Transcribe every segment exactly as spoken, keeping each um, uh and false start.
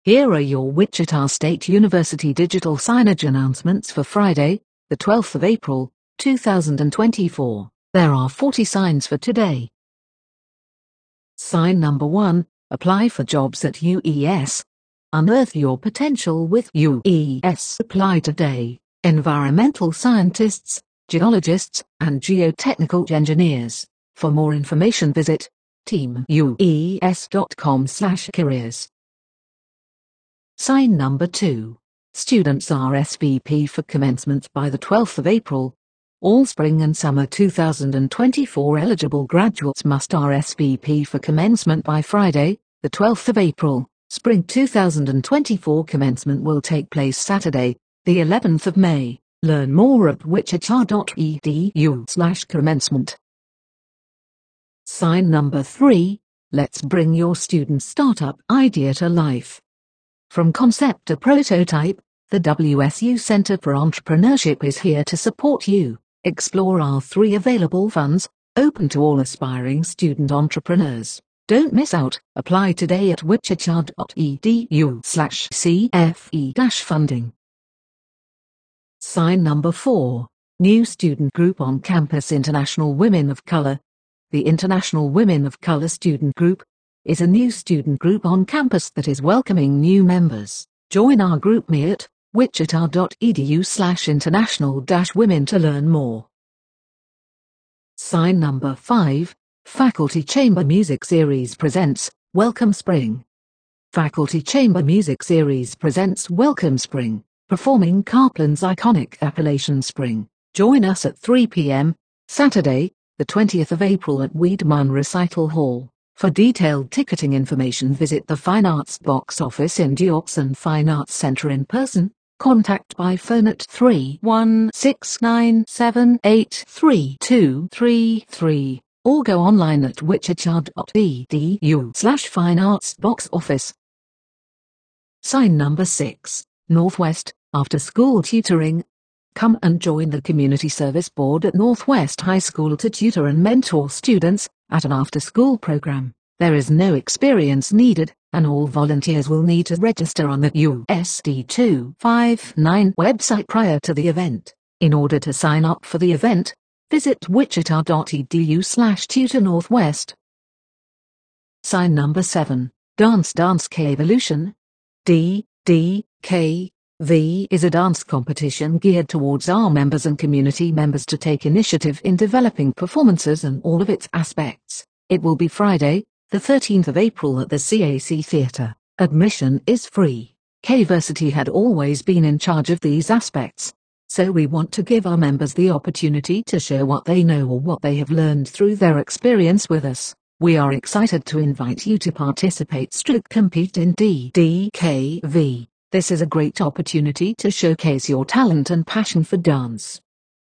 Here are your Wichita State University digital signage announcements for Friday, the twelfth of April, two thousand twenty-four. There are forty signs for today. Sign number one, apply for jobs at U E S. Unearth your potential with U E S. Apply today. Environmental scientists, geologists, and geotechnical engineers. For more information visit team U E S dot com slash careers. Sign number two. Students R S V P for commencement by the twelfth of April. All spring and summer two thousand twenty-four eligible graduates must R S V P for commencement by Friday, the twelfth of April. Spring two thousand twenty-four commencement will take place Saturday, the eleventh of May. Learn more at wichita dot e d u slash commencement. Sign number three. Let's bring your student startup idea to life. From concept to prototype, the W S U Center for Entrepreneurship is here to support you. Explore our three available funds, open to all aspiring student entrepreneurs. Don't miss out. Apply today at wichita dot e d u slash c f e dash funding. Sign number four. New student group on campus, International Women of Color. The International Women of Color Student Group is a new student group on campus that is welcoming new members. Join our group me at wichita dot e d u slash international dash women to learn more. Sign number five. Faculty Chamber Music Series presents Welcome Spring. Faculty Chamber Music Series presents Welcome Spring, performing Carplin's iconic Appalachian Spring. Join us at three p m Saturday, the twentieth of April at Wiedemann Recital Hall. For detailed ticketing information visit the Fine Arts Box Office in Diopson Fine Arts Center in person. Contact by phone at three one six nine seven eight three two three three or go online at wichita dot e d u slash fine arts box office. Sign number six. Northwest After School Tutoring. Come and join the Community Service Board at Northwest High School to tutor and mentor students at an after-school program. There is no experience needed, and all volunteers will need to register on the U S D two fifty-nine website prior to the event. In order to sign up for the event, visit wichita dot e d u slash tutor northwest. Sign number seven. Dance Dance K Evolution. D D K V is a dance competition geared towards our members and community members to take initiative in developing performances and all of its aspects. It will be Friday, the thirteenth of April at the C A C Theatre. Admission is free. K-versity had always been in charge of these aspects, so we want to give our members the opportunity to share what they know or what they have learned through their experience with us. We are excited to invite you to participate stroke compete in D D K V. This is a great opportunity to showcase your talent and passion for dance.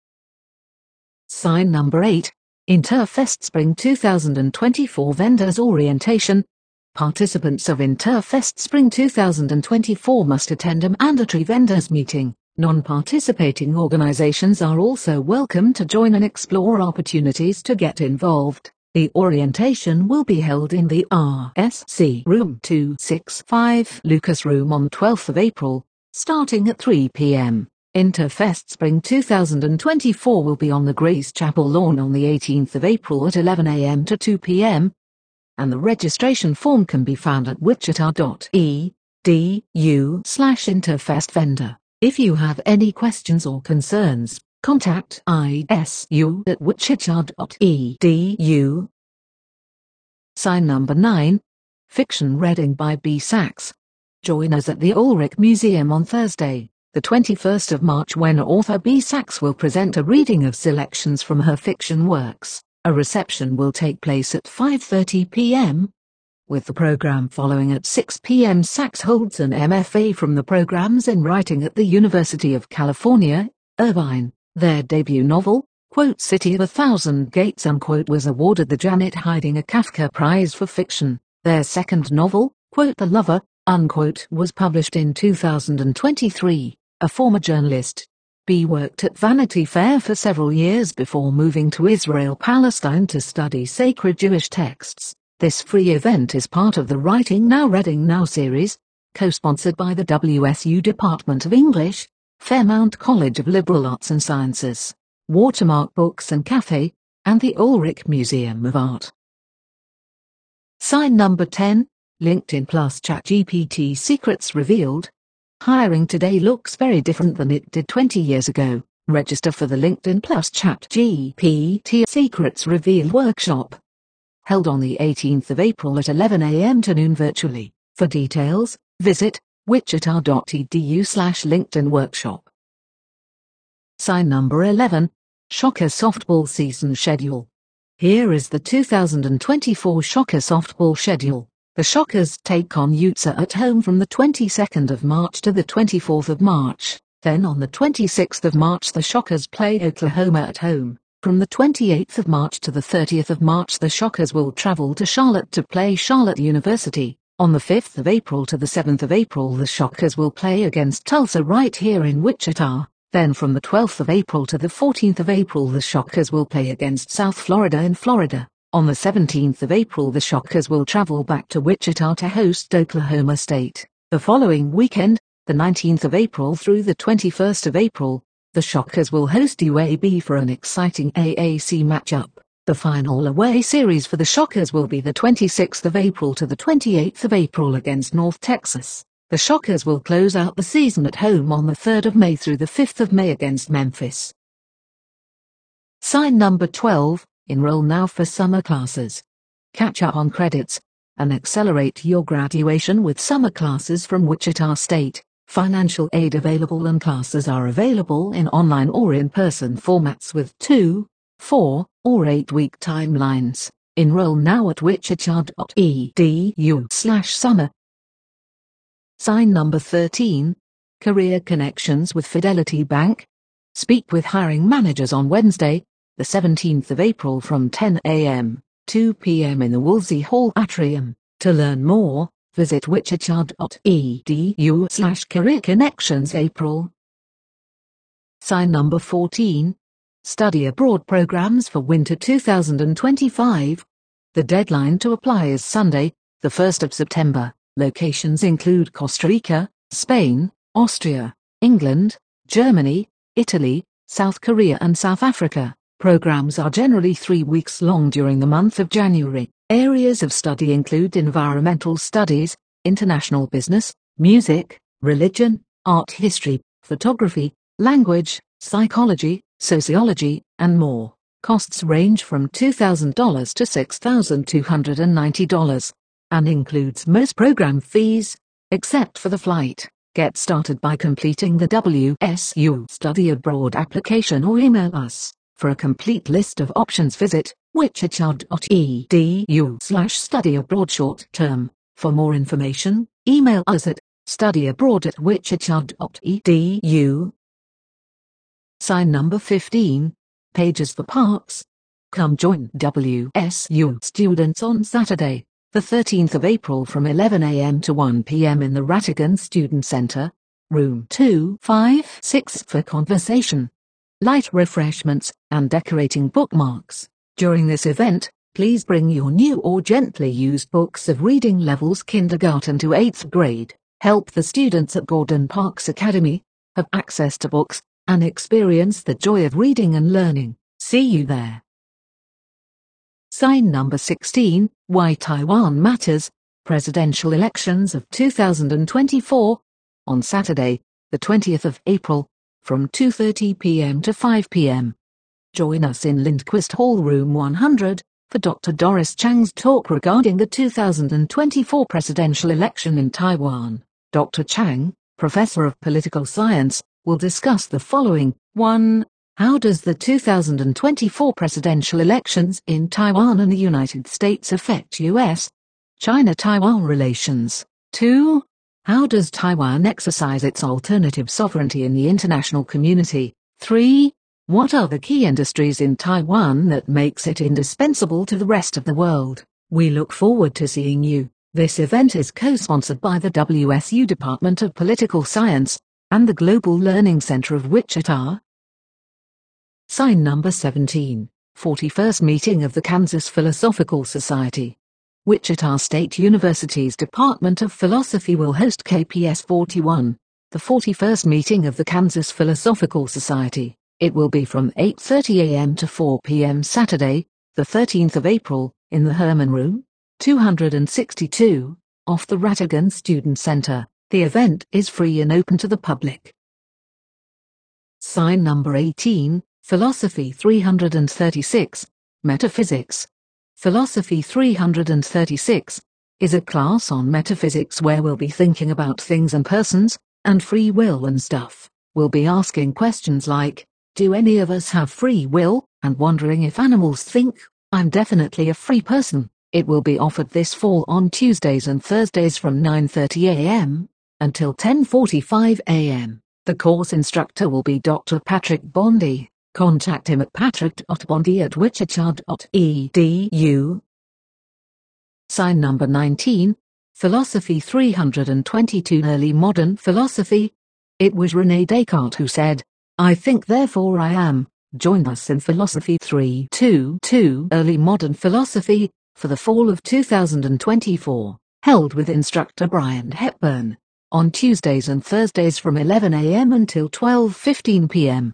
Sign number eight. Interfest Spring two thousand twenty-four Vendors Orientation. Participants of Interfest Spring two thousand twenty-four must attend a mandatory vendors meeting. Non-participating organizations are also welcome to join and explore opportunities to get involved. The orientation will be held in the R S C Room two sixty-five Lucas Room on twelfth of April, starting at three p m Interfest Spring two thousand twenty-four will be on the Grace Chapel lawn on the eighteenth of April at eleven a m to two p m and the registration form can be found at wichita dot e d u slash interfest vendor. If you have any questions or concerns, contact I S U at wichita dot e d u. Sign number nine. Fiction Reading by B. Sachs. Join us at the Ulrich Museum on Thursday, the twenty-first of March, when author B. Sachs will present a reading of selections from her fiction works. A reception will take place at five thirty p m With the program following at six p m Sachs holds an M F A from the programs in writing at the University of California, Irvine. Their debut novel, quote, City of a Thousand Gates, unquote, was awarded the Janet Heidinger Kafka Prize for Fiction. Their second novel, quote, The Lover, unquote, was published in two thousand twenty-three. A former journalist, B worked at Vanity Fair for several years before moving to Israel, Palestine to study sacred Jewish texts. This free event is part of the Writing Now Reading Now series, co-sponsored by the W S U Department of English, Fairmount College of Liberal Arts and Sciences, Watermark Books and Cafe, and the Ulrich Museum of Art. Sign number ten, LinkedIn Plus ChatGPT secrets revealed. Hiring today looks very different than it did twenty years ago. Register for the LinkedIn Plus ChatGPT Secrets Revealed workshop. Held on the eighteenth of April at eleven a m to noon virtually. For details, visit wichita dot e d u slash LinkedIn workshop. Sign number eleven, Shocker Softball Season Schedule. Here is the two thousand twenty-four Shocker Softball Schedule. The Shockers take on Utah at home from the twenty-second of March to the twenty-fourth of March. Then on the twenty-sixth of March the Shockers play Oklahoma at home. From the twenty-eighth of March to the thirtieth of March the Shockers will travel to Charlotte to play Charlotte University. On the fifth of April to the seventh of April the Shockers will play against Tulsa right here in Wichita. Then from the twelfth of April to the fourteenth of April the Shockers will play against South Florida in Florida. On the seventeenth of April the Shockers will travel back to Wichita to host Oklahoma State. The following weekend, the nineteenth of April through the twenty-first of April, the Shockers will host U A B for an exciting A A C matchup. The final away series for the Shockers will be the twenty-sixth of April to the twenty-eighth of April against North Texas. The Shockers will close out the season at home on the third of May through the fifth of May against Memphis. Sign number twelve, enroll now for summer classes. Catch up on credits and accelerate your graduation with summer classes from Wichita State. Financial aid available and classes are available in online or in-person formats with two, four, or eight-week timelines. Enroll now at wichita dot e d u slash summer. Sign number thirteen, Career Connections with Fidelity Bank. Speak with hiring managers on Wednesday, the seventeenth of April from ten a m, two p m in the Woolsey Hall Atrium. To learn more, visit wichita dot e d u slash career connections April. Sign number fourteen, Study Abroad Programs for Winter two thousand twenty-five. The deadline to apply is Sunday, the first of September. Locations include Costa Rica, Spain, Austria, England, Germany, Italy, South Korea and South Africa. Programs are generally three weeks long during the month of January. Areas of study include environmental studies, international business, music, religion, art history, photography, language, psychology, sociology, and more. Costs range from two thousand dollars to six thousand two hundred ninety dollars and includes most program fees, except for the flight. Get started by completing the W S U Study Abroad application or email us. For a complete list of options visit wichita dot e d u slash study abroad short term. For more information, email us at studyabroad at wichita dot e d u. Sign number fifteen, Pages for Parks. Come join W S U students on Saturday, the thirteenth of April from eleven a m to one p m in the Rattigan Student Center, room two fifty-six for conversation, light refreshments, and decorating bookmarks. During this event, please bring your new or gently used books of reading levels kindergarten to eighth grade. Help the students at Gordon Parks Academy have access to books and experience the joy of reading and learning. See you there. Sign number sixteen, Why Taiwan Matters, Presidential Elections of two thousand twenty-four, on Saturday, the twentieth of April, from two thirty p m to five p m Join us in Lindquist Hall Room one hundred, for Doctor Doris Chang's talk regarding the two thousand twenty-four presidential election in Taiwan. Doctor Chang, Professor of Political Science, will discuss the following. one. How does the two thousand twenty-four presidential elections in Taiwan and the United States affect U S China-Taiwan relations? two. How does Taiwan exercise its alternative sovereignty in the international community? three. What are the key industries in Taiwan that makes it indispensable to the rest of the world? We look forward to seeing you. This event is co-sponsored by the W S U Department of Political Science and the Global Learning Center of Wichita. Sign number seventeen, forty-first Meeting of the Kansas Philosophical Society. Wichita State University's Department of Philosophy will host K P S forty-one, the forty-first meeting of the Kansas Philosophical Society. It will be from eight thirty a m to four p m Saturday, the thirteenth of April, in the Herman Room, two hundred sixty-two, off the Rattigan Student Center. The event is free and open to the public. Sign number eighteen, Philosophy three hundred thirty-six, Metaphysics. Philosophy three hundred thirty-six is a class on metaphysics where we'll be thinking about things and persons, and free will and stuff. We'll be asking questions like, do any of us have free will, and wondering if animals think. I'm definitely a free person. It will be offered this fall on Tuesdays and Thursdays from nine thirty a m until ten forty-five a m The course instructor will be Doctor Patrick Bondi. Contact him at patrick dot bondi at wichita dot e d u. Sign number nineteen, Philosophy three hundred twenty-two, Early Modern Philosophy. It was René Descartes who said, "I think therefore I am." Join us in Philosophy three hundred twenty-two, Early Modern Philosophy, for the fall of two thousand twenty-four, held with instructor Brian Hepburn, on Tuesdays and Thursdays from eleven a m until twelve fifteen p m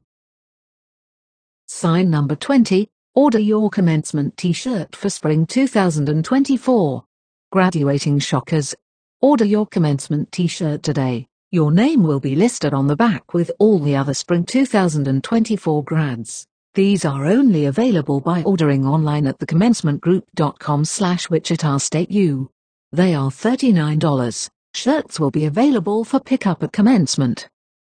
Sign number twenty, order your commencement t-shirt for spring two thousand twenty-four. Graduating shockers, order your commencement t-shirt today. Your name will be listed on the back with all the other spring two thousand twenty-four grads. These are only available by ordering online at the commencement group dot com slash Wichita State U. They are thirty-nine dollars. Shirts will be available for pickup at commencement.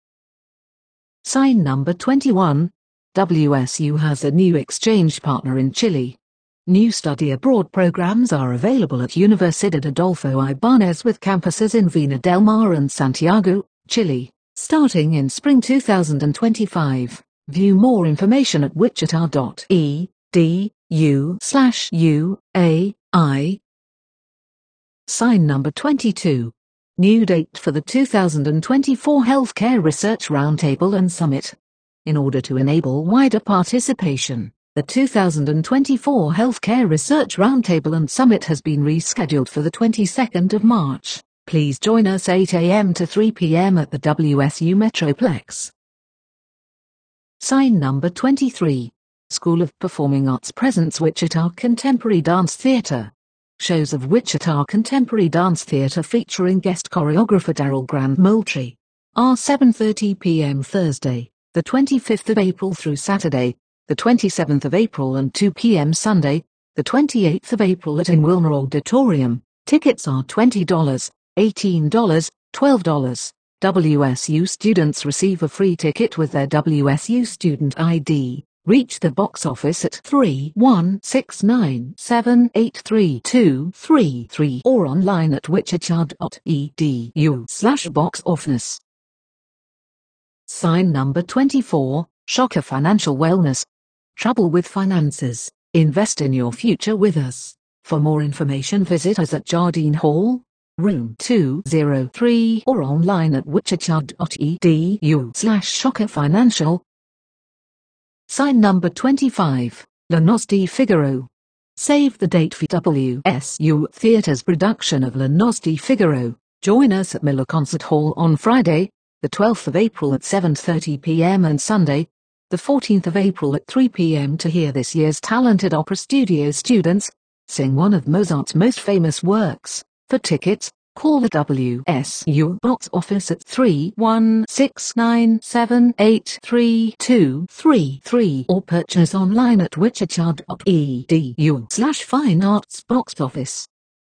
Sign number twenty-one. W S U has a new exchange partner in Chile. New study abroad programs are available at Universidad Adolfo Ibáñez with campuses in Vina del Mar and Santiago, Chile, starting in spring two thousand twenty-five. View more information at wichita dot e d u slash u a i. Sign number twenty-two. New date for the two thousand twenty-four Healthcare Research Roundtable and Summit. In order to enable wider participation, the two thousand twenty-four Healthcare Research Roundtable and Summit has been rescheduled for the twenty-second of March. Please join us eight a m to three p m at the W S U Metroplex. Sign number twenty-three. School of Performing Arts presents Wichita Contemporary Dance Theatre. Shows of Wichita Contemporary Dance Theatre featuring guest choreographer Daryl Grand Moultrie are seven thirty p m Thursday, the twenty-fifth of April through Saturday, the twenty-seventh of April and two p m Sunday, the twenty-eighth of April at In Wilner Auditorium. Tickets are twenty dollars, eighteen dollars, twelve dollars. W S U students receive a free ticket with their W S U student I D. Reach the box office at three one six nine seven eight three two three three or online at wichita dot e d u slash box office. Sign number twenty-four, Shocker Financial Wellness. Trouble with finances? Invest in your future with us. For more information visit us at Jardine Hall, room two oh three or online at wichita dot e d u slash shocker financial. Sign number twenty-five, La Noche de Figaro. Save the date for W S U Theatre's production of La Noche de Figaro. Join us at Miller Concert Hall on Friday, the twelfth of April at seven thirty p m and Sunday, the fourteenth of April at three p m to hear this year's talented opera studio students sing one of Mozart's most famous works. For tickets, call the W S U box office at three one six nine seven eight three two three three or purchase online at wichita dot e d u slash fine arts box office.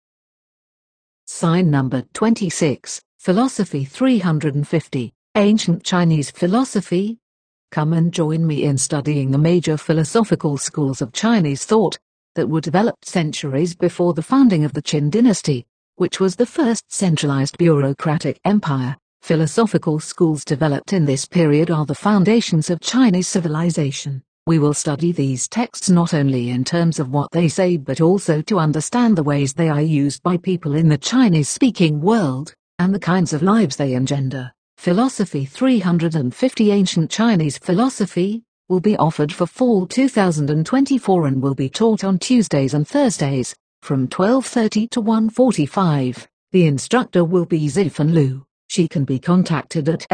Sign number twenty-six, Philosophy three hundred fifty, Ancient Chinese Philosophy. Come and join me in studying the major philosophical schools of Chinese thought that were developed centuries before the founding of the Qin dynasty, which was the first centralized bureaucratic empire. Philosophical schools developed in this period are the foundations of Chinese civilization. We will study these texts not only in terms of what they say but also to understand the ways they are used by people in the Chinese-speaking world, and the kinds of lives they engender. Philosophy three hundred fifty Ancient Chinese Philosophy will be offered for fall two thousand twenty-four and will be taught on Tuesdays and Thursdays, From twelve thirty to one forty-five, the instructor will be Zifan Lu. She can be contacted at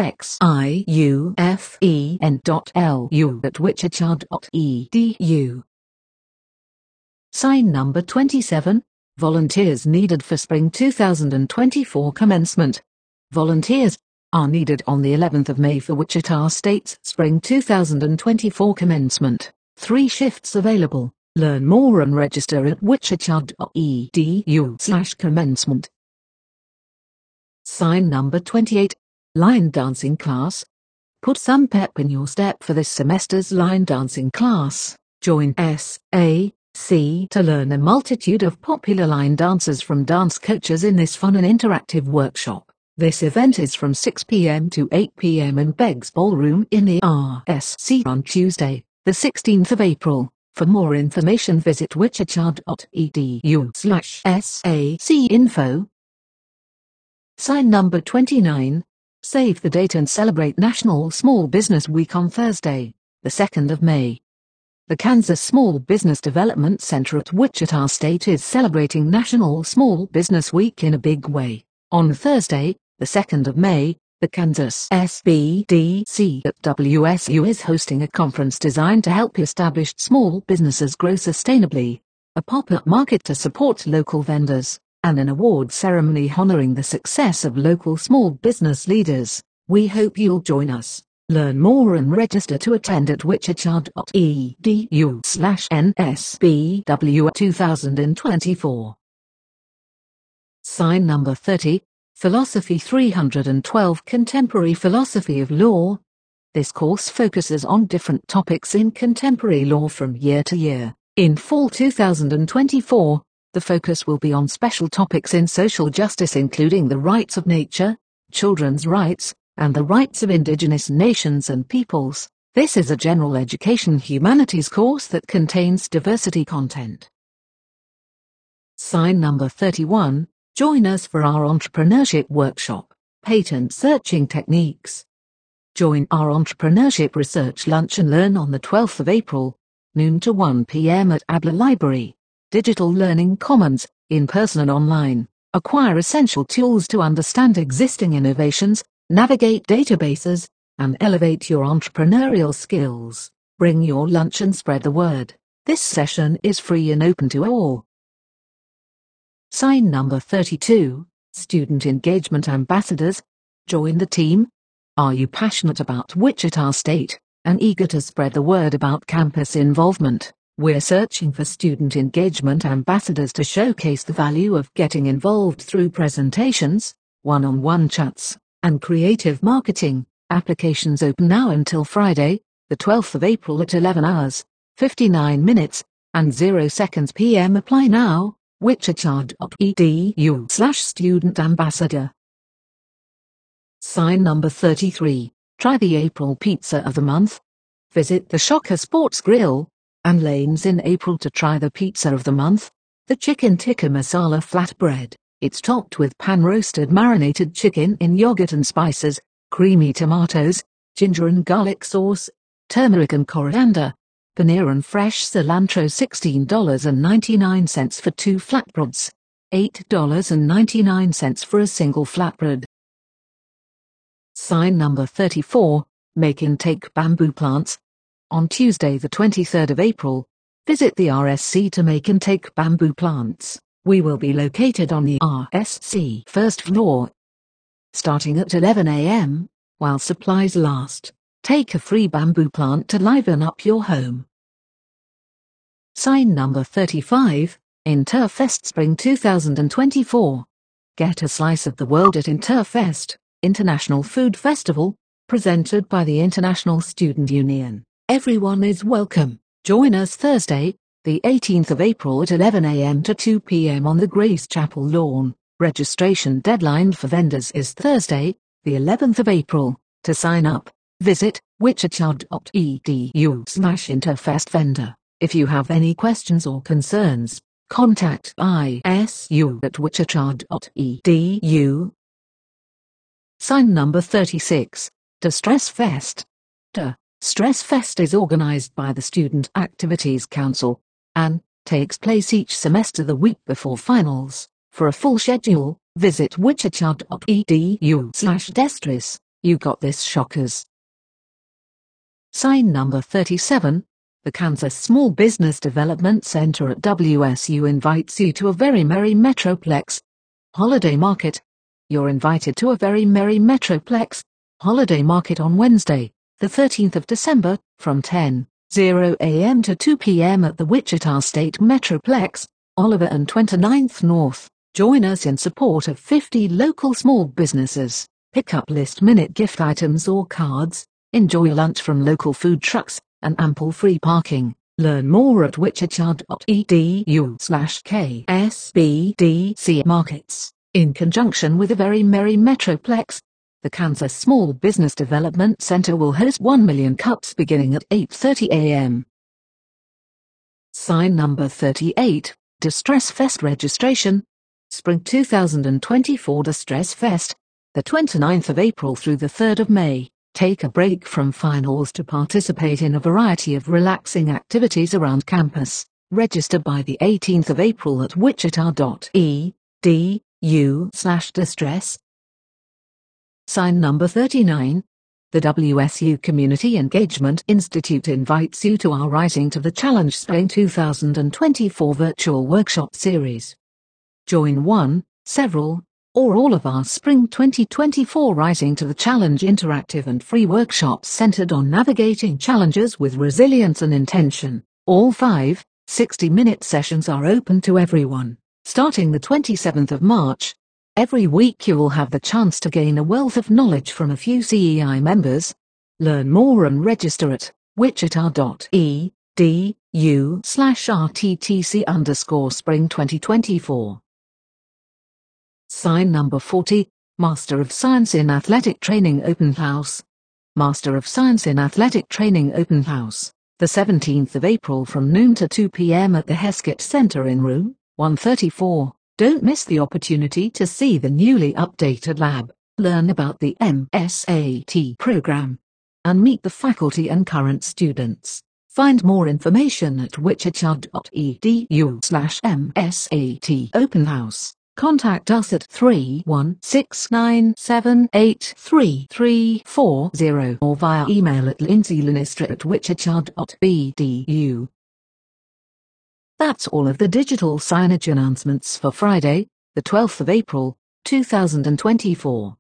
xiufen dot lu at wichita dot e d u. Sign number twenty-seven. Volunteers needed for Spring two thousand twenty-four commencement. Volunteers are needed on the eleventh of May for Wichita State's Spring two thousand twenty-four commencement. Three shifts available. Learn more and register at wichita dot e d u slash commencement. Sign number twenty-eight. Line dancing class. Put some pep in your step for this semester's line dancing class. Join S A C to learn a multitude of popular line dances from dance coaches in this fun and interactive workshop. This event is from six p m to eight p m in Beggs Ballroom in the R S C on Tuesday, the sixteenth of April. For more information visit wichita dot e d u slash S A C info. Sign number twenty-nine. Save the date and celebrate National Small Business Week on Thursday, the second of May. The Kansas Small Business Development Center at Wichita State is celebrating National Small Business Week in a big way. On Thursday, the second of May, the Kansas S B D C at W S U is hosting a conference designed to help established small businesses grow sustainably, a pop-up market to support local vendors, and an award ceremony honoring the success of local small business leaders. We hope you'll join us. Learn more and register to attend at wichita dot e d u slash N S B W two thousand twenty-four. Sign number thirty. Philosophy three hundred twelve Contemporary Philosophy of Law. This course focuses on different topics in contemporary law from year to year. In fall two thousand twenty-four, the focus will be on special topics in social justice including the rights of nature, children's rights, and the rights of indigenous nations and peoples. This is a general education humanities course that contains diversity content. Sign number thirty-one. Join us for our entrepreneurship workshop, Patent Searching Techniques. Join our entrepreneurship research lunch and learn on the twelfth of April, noon to one p m at Abler Library. Digital Learning Commons, in person and online. Acquire essential tools to understand existing innovations, navigate databases, and elevate your entrepreneurial skills. Bring your lunch and spread the word. This session is free and open to all. Sign number thirty-two. Student Engagement Ambassadors. Join the team. Are you passionate about Wichita State and eager to spread the word about campus involvement? We're searching for student engagement ambassadors to showcase the value of getting involved through presentations, one-on-one chats, and creative marketing. Applications open now until Friday, the twelfth of April at eleven hours, fifty-nine minutes, and zero seconds p m Apply now, wichita dot e d u slash student ambassador. Sign number thirty-three. Try the April Pizza of the Month. Visit the Shocker Sports Grill and Lanes in April to try the Pizza of the Month, the Chicken Tikka Masala Flatbread. It's topped with pan-roasted marinated chicken in yogurt and spices, creamy tomatoes, ginger and garlic sauce, turmeric and coriander, paneer and fresh cilantro. sixteen dollars and ninety-nine cents for two flatbreads, eight dollars and ninety-nine cents for a single flatbread. Sign number thirty-four. Make and take bamboo plants. On Tuesday the twenty-third of April, visit the R S C to make and take bamboo plants. We will be located on the R S C first floor. Starting at eleven a m, while supplies last, take a free bamboo plant to liven up your home. Sign number thirty-five. Interfest Spring two thousand twenty-four. Get a slice of the world at Interfest, International Food Festival, presented by the International Student Union. Everyone is welcome. Join us Thursday, the eighteenth of April at eleven a m to two p m on the Grace Chapel lawn. Registration deadline for vendors is Thursday, the eleventh of April. To sign up, visit wichita dot e d u slash interfest vendor. If you have any questions or concerns, contact I S U at wichita dot e d u. Sign number thirty-six. To Stress Fest. To Stress Fest is organized by the Student Activities Council, an takes place each semester the week before finals. For a full schedule, visit wichita dot e d u slash destris. You got this, shockers. Sign number thirty-seven. The Kansas Small Business Development Center at W S U invites you to a very merry Metroplex holiday market. You're invited to a very merry Metroplex holiday market on Wednesday, the thirteenth of December, from ten a m to two p m at the Wichita State Metroplex, Oliver and twenty-ninth North. Join us in support of fifty local small businesses. Pick up last-minute gift items or cards, enjoy lunch from local food trucks, and ample free parking. Learn more at wichita dot e d u slash k s b d c markets. In conjunction with a very merry Metroplex, the Kansas Small Business Development Center will host one million cups beginning at eight thirty a m Sign number thirty-eight. Distress Fest registration. Spring two thousand twenty-four Distress Fest, the twenty-ninth of April through the third of May. Take a break from finals to participate in a variety of relaxing activities around campus. Register by the eighteenth of April at wichita dot e d u slash distress. Sign number thirty-nine. The W S U Community Engagement Institute invites you to our Rising to the Challenge Spring two thousand twenty-four virtual workshop series. Join one, several, or all of our Spring twenty twenty-four Rising to the Challenge interactive and free workshops centered on navigating challenges with resilience and intention. All five, sixty-minute sessions are open to everyone. Starting the twenty-seventh of March, every week you will have the chance to gain a wealth of knowledge from a few C E I members. Learn more and register at wichita dot e d u slash r t t c underscore spring twenty twenty-four. Sign number forty. Master of Science in Athletic Training Open House. Master of Science in Athletic Training Open House, the seventeenth of April from noon to two p m at the Heskett Center in room one thirty-four. Don't miss the opportunity to see the newly updated lab, learn about the M S A T program, and meet the faculty and current students. Find more information at wichita dot e d u slash m s a t open house. Contact us at three one six nine seven eight three three four zero or via email at lindsay linistra at wichita dot b d u. That's all of the digital signage announcements for Friday, the twelfth of April, two thousand twenty-four.